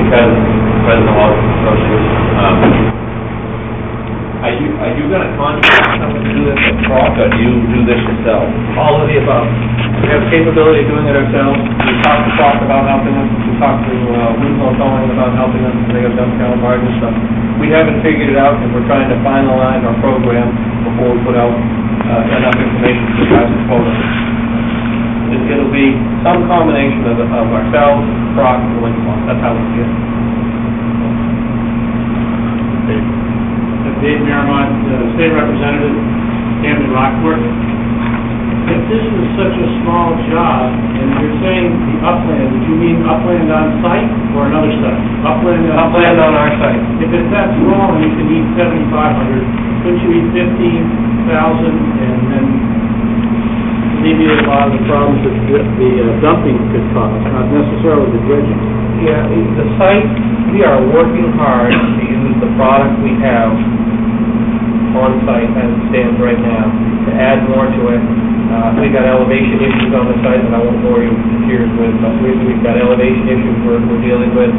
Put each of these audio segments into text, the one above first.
President of Water Association. Are you going to contract someone to do this at Croc, or do you do this yourself? All of the above. We have the capability of doing it ourselves. We talked to Croc about helping us. We talked to Winslow Towing about helping us. They have dovetail barge and stuff. We haven't figured it out, and we're trying to finalize our program before we put out enough information to the guys at Quota. It'll be some combination of ourselves, Croc, and Winslow. That's how we see it. Dave Miramont, State Representative, Camden Rockport. If this is such a small job, and you're saying the upland, did you mean upland on site or another site? Upland on our site. If it's that small and you can eat 7,500, couldn't you eat 15,000 and then alleviate a lot of the problems that the dumping could cause, not necessarily the dredging? Yeah, the site, we are working hard to use the product we have on site as it stands right now, to add more to it. We've got elevation issues on the site that I won't bore you to tears with, but we've got elevation issues we're dealing with.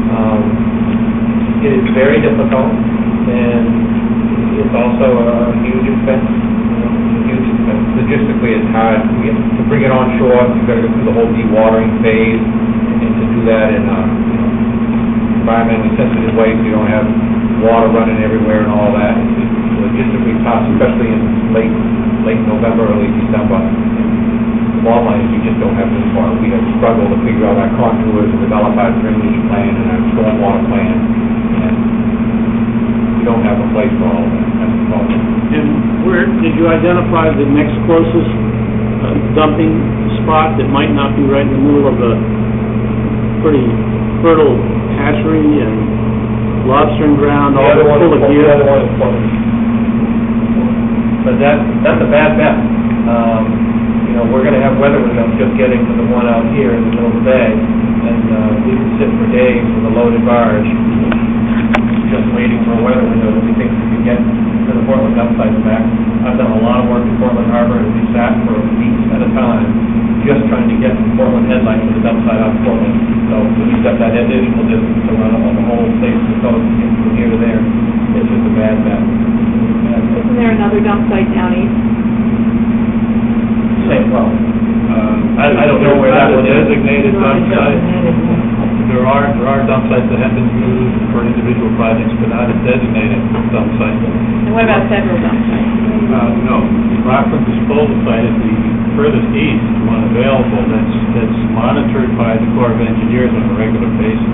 It is very difficult, and it's also a huge expense. Logistically, it's hard. To bring it on shore, you've got to go through the whole dewatering phase, and to do that in environmentally sensitive way, so you don't have water running everywhere and all that. It's logistically tough, especially in late November, early December. The bottom line is we just don't have this far. We have struggled to figure out our contours and develop our drainage plan and our stormwater plan, and we don't have a place for all of that. That's the problem. And where did you identify the next closest dumping spot that might not be right in the middle of a pretty fertile hatchery and lobstering ground, all full of gear? The other one is Plymouth. But that's a bad bet. We're going to have weather windows just getting to the one out here in the middle of the bay, and we can sit for days with a loaded barge just waiting for a weather window that we think we can get to the Portland dump site back. I've done a lot of work in Portland Harbor, and we sat for weeks at a time just trying to get from Portland headlight to the dump site out of Portland. So we've got that additional distance to run on the whole place of the coast to get from here to there. It's just a bad bet. Isn't there another dump site down east? Well, I don't know where that one is. Designated dump site. There are dump sites that have been used for individual projects, but not a designated dump site. And what about federal dump sites? No, Rockland disposal site is the furthest east one available that's monitored by the Corps of Engineers on a regular basis.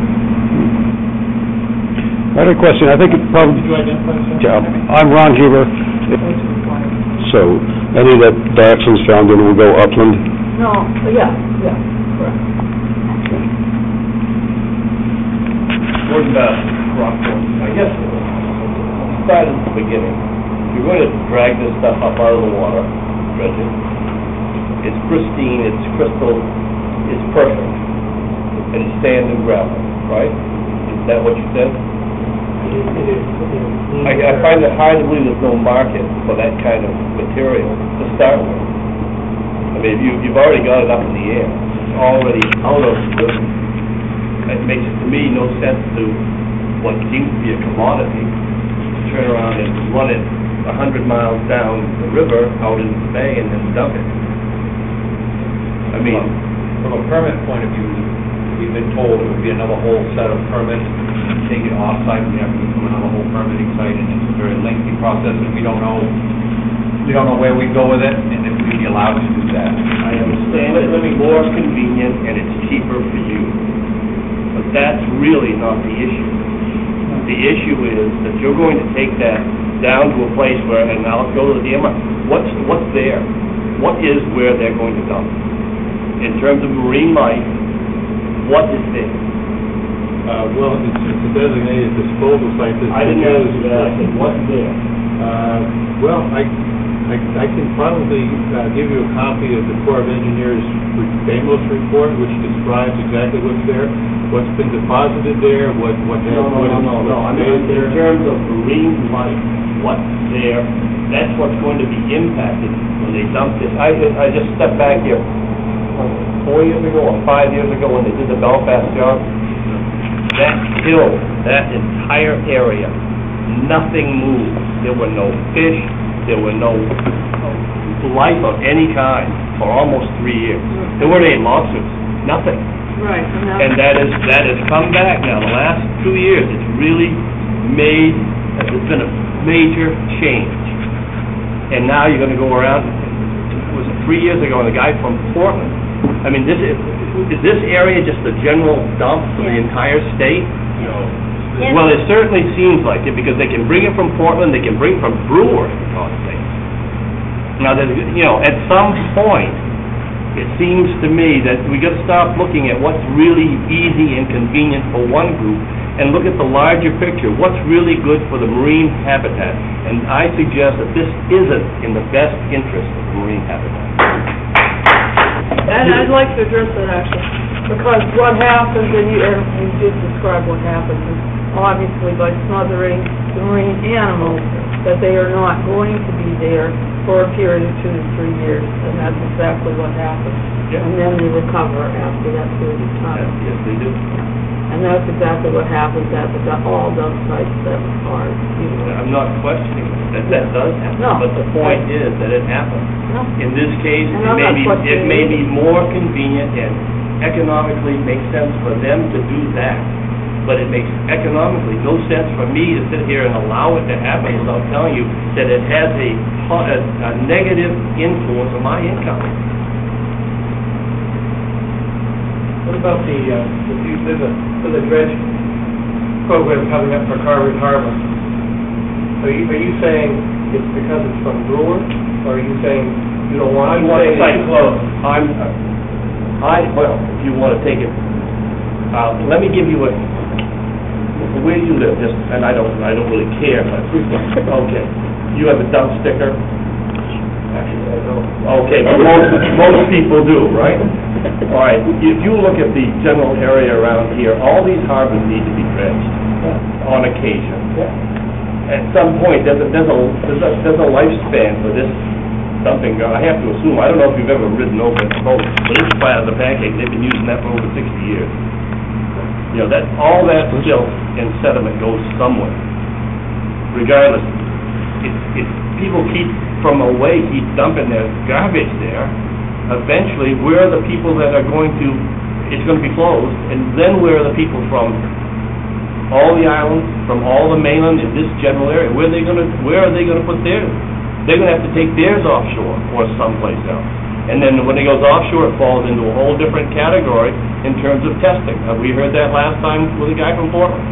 I had a question. I think it probably... Did you identify yourself? Yeah, I'm Ron Huber. So, any that dioxin's found in will go upland? No, yeah, correct. Gordon Bass, Rockport. I guess, start at the beginning. You're going to drag this stuff up out of the water, dredge it. It's pristine, it's crystal, it's perfect. And it's sand and gravel, right? Is that what you said? I find it hard to believe there's no market for that kind of material to start with. I mean, you've already got it up in the air. It's already out of the... It makes, to me, no sense to what seems to be a commodity to turn around and run it 100 miles down the river out into the bay and then dump it. I mean... From a permit point of view, we've been told it would be another whole set of permits. Take it off-site, we have to go through another whole permitting site, and it's a very lengthy process, and we don't know where we go with it, and if we'd be allowed to do that. I understand it's more convenient and it's cheaper for you, but that's really not the issue. The issue is that you're going to take that down to a place where, and I'll go to the DMR, what's there? What is where they're going to dump? In terms of marine life, what is there? Well, it's a designated disposal site. I didn't ask you that. I said, what's there? Well, I can probably give you a copy of the Corps of Engineers BAMOS report, which describes exactly what's there, what's been deposited there, what they have put in. No. I mean, in terms of marine life, what's there? That's what's going to be impacted when they dump this. I just stepped back here 4 years ago or 5 years ago when they did the Belfast job. that hill, that entire area, nothing moved. There were no fish, there were no life of any kind for almost 3 years. There weren't any lobsters, nothing. Right, And that has come back now, the last 2 years, it's really it's been a major change. And now you're gonna go around, was it 3 years ago, and the guy from Portland, I mean, is this area just a general dump for the entire state? Yeah. Well, it certainly seems like it, because they can bring it from Portland, they can bring it from Brewer, for God's sake. Now, at some point, it seems to me that we got to stop looking at what's really easy and convenient for one group and look at the larger picture, what's really good for the marine habitat. And I suggest that this isn't in the best interest of the marine habitat. And I'd like to address that actually, because what happens, and you did describe what happens, is obviously by smothering the marine animals, that they are not going to be there for a period of 2 to 3 years, and that's exactly what happens. Yeah. And then they recover after that period of time. Yes, they do. And that's exactly what happens at all dump sites that are, I'm not questioning that does happen, No. but the point is that it happens. No. In this case, And I'm not it questioning may it. be more convenient and economically makes sense for them to do that, but it makes economically no sense for me to sit here and allow it to happen without telling you that it has a negative influence on my income. What about there's a dredge program coming up for Carver Harbor? Are you saying it's because it's from Brewer, or are you saying you don't want? I want the site closed. Well, if you want to take it, let me give you where you live, just, and I don't really care, but, okay. You have a dump sticker? Actually, I don't. Okay, but most people do, right? All right, if you look at the general area around here, all these harbors need to be dredged on occasion. At some point, there's a lifespan for this dumping ground. I have to assume, I don't know if you've ever ridden over a boat, but it's flat as a pancake. They've been using that for over 60 years. All that silt and sediment goes somewhere. Regardless, if people keep dumping their garbage there, eventually, where are the people that are it's going to be closed, and then where are the people from all the islands, from all the mainland in this general area, where are they going to put theirs? They're going to have to take theirs offshore or someplace else. And then when it goes offshore, it falls into a whole different category in terms of testing. We heard that last time with a guy from Portland.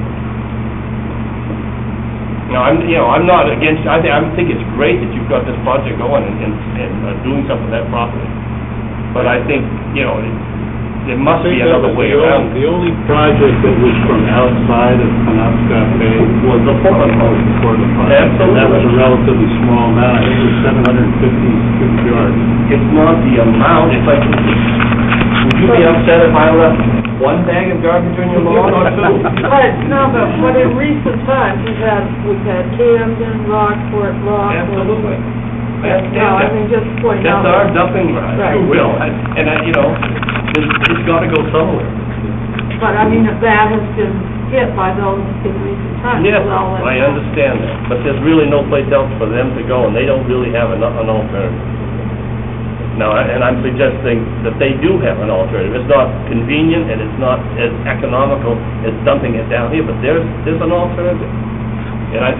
Now, I'm not against, I think it's great that you've got this project going and doing something that properly. But I think, there must be another way around. The only project that was from outside of Penobscot Bay Was the Portland project. the Portland project. Absolutely. And that was a relatively small amount, I think it was 750 cubic yards. It's not the amount, it's like, would you be upset if I left one bag of garbage on your lawn or two? But in recent times, we've had Camden, Rockport. Absolutely. I understand No, I that. mean, just point out. That's our dumping ground, if you Right. will. It's got to go somewhere. But I mean, that has been hit by those in recent times. Yes, with all that I stuff. understand that, but there's really no place else for them to go, and they don't really have an alternative. Now, and I'm suggesting that they do have an alternative. It's not convenient, and it's not as economical as dumping it down here, but there's an alternative. And I think